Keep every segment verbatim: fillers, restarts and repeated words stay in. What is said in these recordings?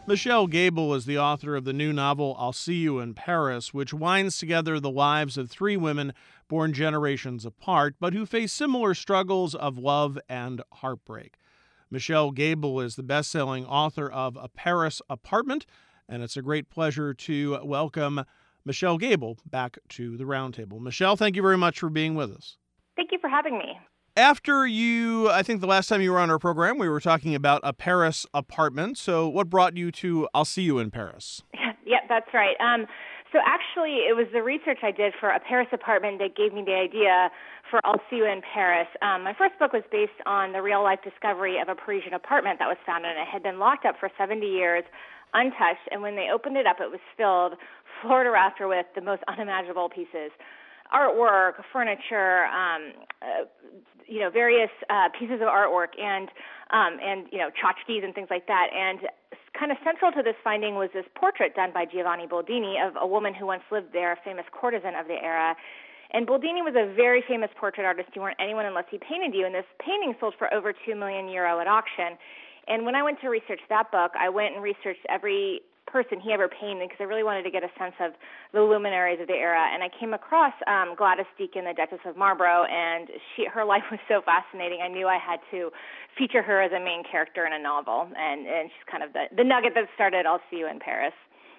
Michelle Gable is the author of the new novel I'll See You in Paris, which winds together the lives of three women born generations apart, but who face similar struggles of love and heartbreak. Michelle Gable is the best-selling author of A Paris Apartment, and it's a great pleasure to welcome Michelle Gable back to the Roundtable. Michelle, thank you very much for being with us. Thank you for having me. After you, I think the last time you were on our program, we were talking about A Paris Apartment. So what brought you to I'll See You in Paris? Yeah, that's right. Um, so actually, it was the research I did for A Paris Apartment that gave me the idea for I'll See You in Paris. Um, my first book was based on the real-life discovery of a Parisian apartment that was found, and it had been locked up for seventy years, untouched. And when they opened it up, it was filled floor to rafter with the most unimaginable pieces. Artwork, furniture, um, uh, you know, various uh, pieces of artwork, and um, and you know, tchotchkes and things like that. And kind of central to this finding was this portrait done by Giovanni Boldini of a woman who once lived there, a famous courtesan of the era. And Boldini was a very famous portrait artist. You weren't anyone unless he painted you. And this painting sold for over two million euro at auction. And when I went to research that book, I went and researched every person he ever painted because I really wanted to get a sense of the luminaries of the era. And I came across um, Gladys Deacon, the Duchess of Marlborough, and she, her life was so fascinating. I knew I had to feature her as a main character in a novel, and, and she's kind of the, the nugget that started I'll See You in Paris.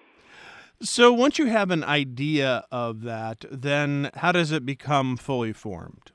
So once you have an idea of that, then how does it become fully formed?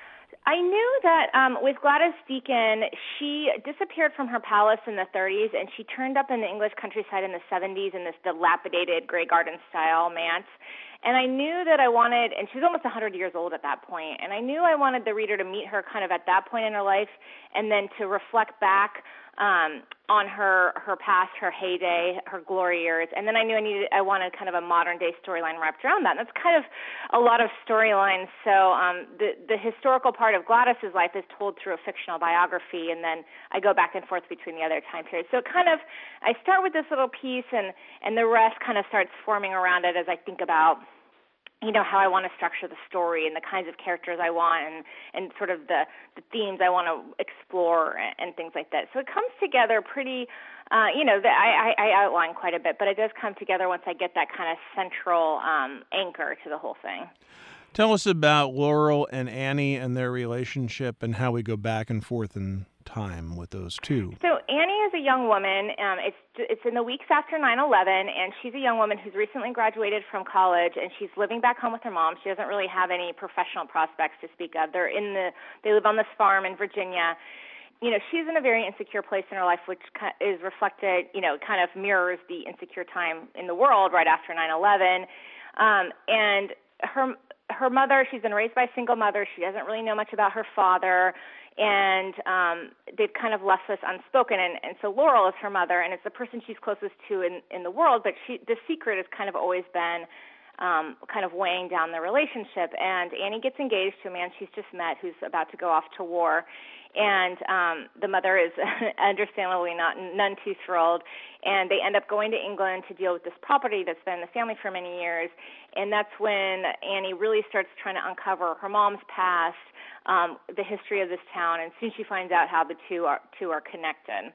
I knew that um, with Gladys Deacon, she disappeared from her palace in the thirties, and she turned up in the English countryside in the seventies in this dilapidated Grey Garden-style manse. And I knew that I wanted, and she was almost one hundred years old at that point, and I knew I wanted the reader to meet her kind of at that point in her life, and then to reflect back um, on her her past, her heyday, her glory years. And then I knew I needed, I wanted kind of a modern day storyline wrapped around that. And that's kind of a lot of storylines. So um, the the historical part of Gladys's life is told through a fictional biography, and then I go back and forth between the other time periods. So kind of, I start with this little piece, and and the rest kind of starts forming around it as I think about, you know, how I want to structure the story and the kinds of characters I want, and, and sort of the, the themes I want to explore and, and things like that. So it comes together pretty, uh, you know, the, I, I, I outline quite a bit, but it does come together once I get that kind of central um, anchor to the whole thing. Tell us about Laurel and Annie and their relationship and how we go back and forth in time with those two. So Annie is a young woman. Um, it's it's in the weeks after nine eleven, and she's a young woman who's recently graduated from college, and she's living back home with her mom. She doesn't really have any professional prospects to speak of. They're in the they live on this farm in Virginia. You know, she's in a very insecure place in her life, which is reflected, you know, kind of mirrors the insecure time in the world right after nine eleven. Um, and her her mother, she's been raised by a single mother. She doesn't really know much about her father. And um, they've kind of left this unspoken. And, and so Laurel is her mother, and it's the person she's closest to in, in the world. But she, the secret has kind of always been um, kind of weighing down the relationship. And Annie gets engaged to a man she's just met who's about to go off to war. And um, the mother is understandably not none too thrilled. And they end up going to England to deal with this property that's been in the family for many years. And that's when Annie really starts trying to uncover her mom's past, um, the history of this town, and soon she finds out how the two are two are connected.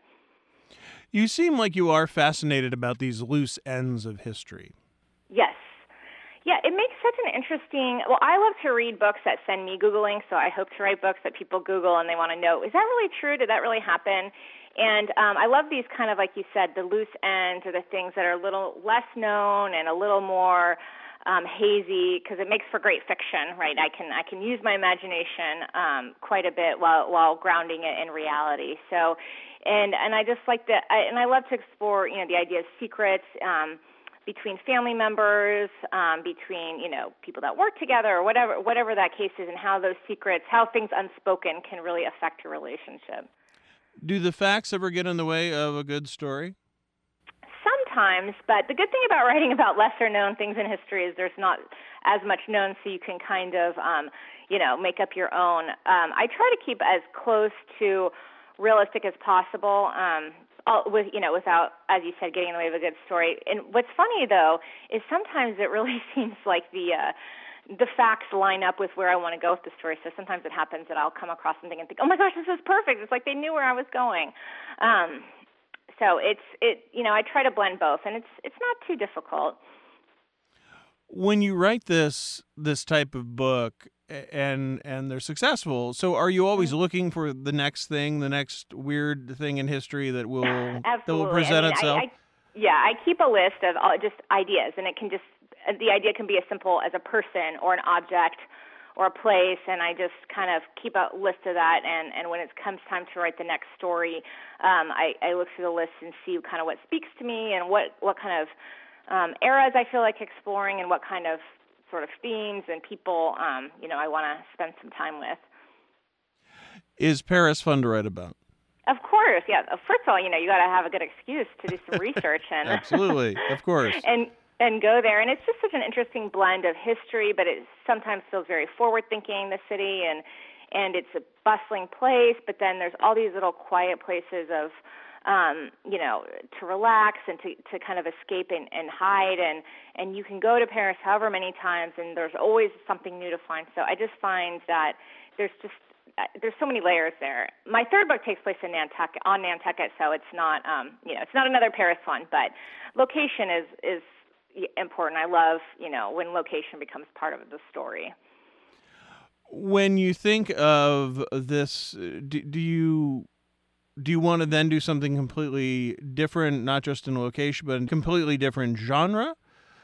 You seem like you are fascinated about these loose ends of history. Yes. Yeah, it makes such an interesting, well, I love to read books that send me Googling, so I hope to write books that people Google and they want to know, is that really true? Did that really happen? And um, I love these kind of, like you said, the loose ends or the things that are a little less known and a little more um, hazy, because it makes for great fiction, right? I can I can use my imagination um, quite a bit while while grounding it in reality. So, and and I just like that, and I love to explore, you know, the idea of secrets, um, between family members, um, between, you know, people that work together or whatever whatever that case is, and how those secrets, how things unspoken can really affect a relationship. Do the facts ever get in the way of a good story? Sometimes, but the good thing about writing about lesser-known things in history is there's not as much known, so you can kind of, um, you know, make up your own. Um, I try to keep as close to realistic as possible. Um, All, with you know, without, as you said, getting in the way of a good story. And what's funny though is sometimes it really seems like the uh, the facts line up with where I want to go with the story. So sometimes it happens that I'll come across something and think, oh my gosh, this is perfect. It's like they knew where I was going. Um, So it's it you know I try to blend both, and it's it's not too difficult. When you write this this type of book and and they're successful, so are you always looking for the next thing, the next weird thing in history that will that will present I mean, itself? I, I, yeah, I keep a list of all, just ideas, and it can just the idea can be as simple as a person or an object or a place, and I just kind of keep a list of that, and, and when it comes time to write the next story, um, I, I look through the list and see kind of what speaks to me and what, what kind of um, eras I feel like exploring and what kind of sort of themes and people, um, you know, I want to spend some time with. Is Paris fun to write about? Of course, yeah. First of all, you know, you got to have a good excuse to do some research and absolutely, of course, and and go there. And it's just such an interesting blend of history, but it sometimes feels very forward-thinking. The city and and it's a bustling place, but then there's all these little quiet places of, um, you know, to relax and to, to kind of escape and, and hide. And and you can go to Paris however many times, and there's always something new to find. So I just find that there's just there's so many layers there. My third book takes place in Nantucket, on Nantucket, so it's not, um, you know, it's not another Paris one, but location is, is important. I love, you know, when location becomes part of the story. When you think of this, do, do you do you want to then do something completely different, not just in location, but in completely different genre?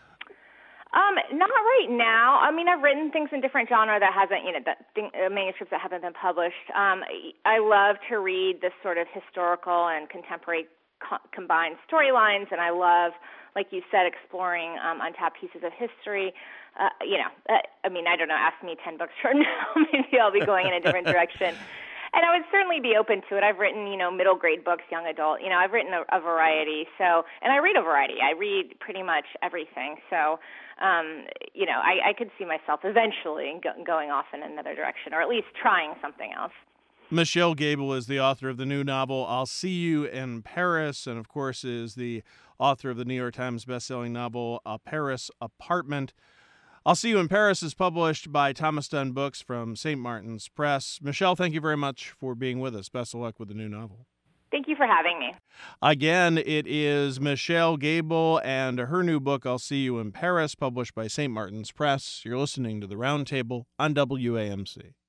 Um, not right now. I mean, I've written things in different genre that hasn't, you know, that thing, uh, manuscripts that haven't been published. Um, I love to read this sort of historical and contemporary co- combined storylines, and I love, like you said, exploring um, untapped pieces of history. Uh, you know, uh, I mean, I don't know. Ask me ten books from now, maybe I'll be going in a different direction. And I would certainly be open to it. I've written, you know, middle grade books, young adult. You know, I've written a, a variety. So, and I read a variety. I read pretty much everything. So, um, you know, I, I could see myself eventually go, going off in another direction, or at least trying something else. Michelle Gable is the author of the new novel, I'll See You in Paris, and of course is the author of the New York Times bestselling novel, A Paris Apartment. I'll See You in Paris is published by Thomas Dunn Books from Saint Martin's Press. Michelle, thank you very much for being with us. Best of luck with the new novel. Thank you for having me. Again, it is Michelle Gable and her new book, I'll See You in Paris, published by Saint Martin's Press. You're listening to The Roundtable on W A M C.